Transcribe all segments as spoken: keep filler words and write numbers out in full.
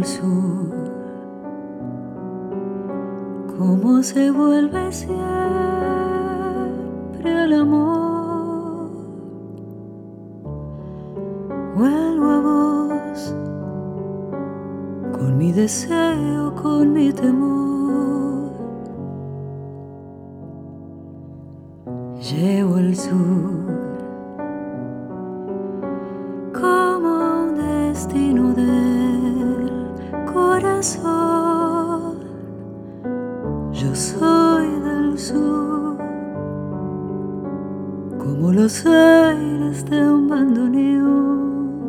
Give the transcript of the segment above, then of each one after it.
al sur, cómo se vuelve siempre al amor. Vuelvo a vos, con mi deseo, con mi temor. Llevo el sur como un destino del corazón. Yo soy del sur, como los aires de un bandoneón.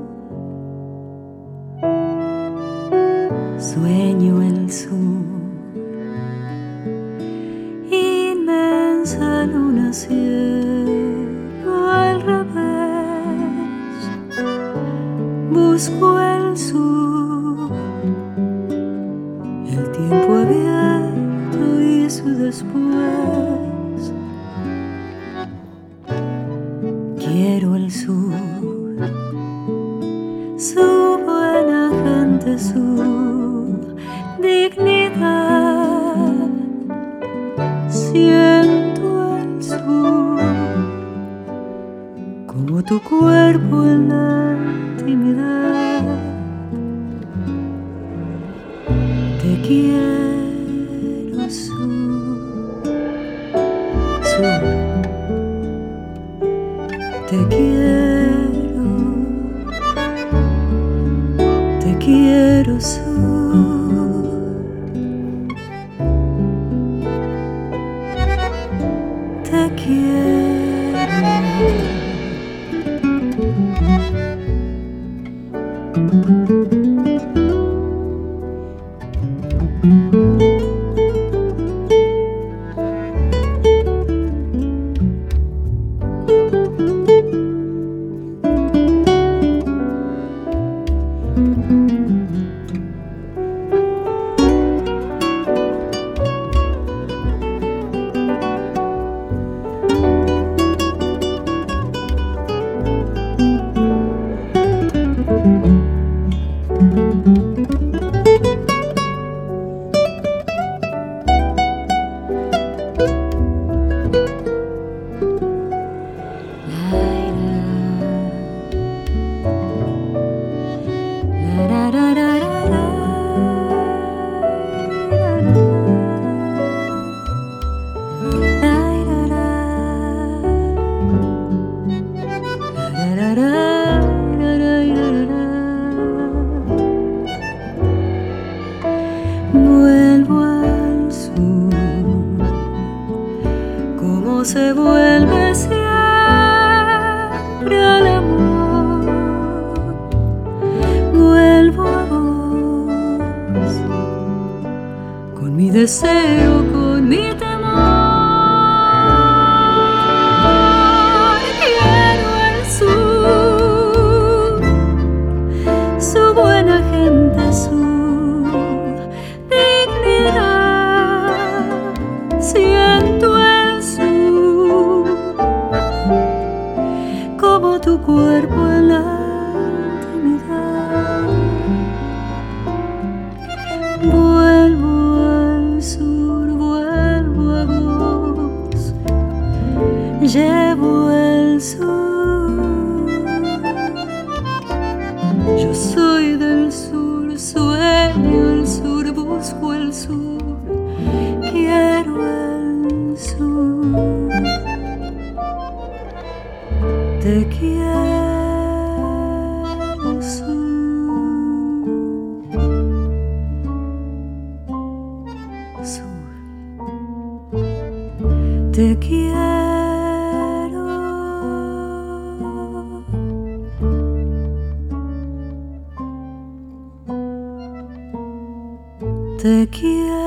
Sueño el sur, inmensa luna, cielo al revés. Busco el sur, el tiempo abierto y su después. Quiero el sur, su buena gente, su dignidad. Siento el sur, como tu cuerpo en la intimidad. Te quiero, sur, sur. Te quiero, te quiero, sur. Te quiero. Vuelvo al sur, cómo se vuelve siempre al amor. Vuelvo a vos, con mi deseo, con mi temor. Quiero el sur, su buena gente, su dignidad. Siento el sur, como tu cuerpo en la intimidad. Vuelvo al sur, vuelvo a vos. Llevo el sur, yo soy del sur, sueño el sur, busco el sur, quiero el sur. Te quiero, sur, sur. Te quiero, te quiero.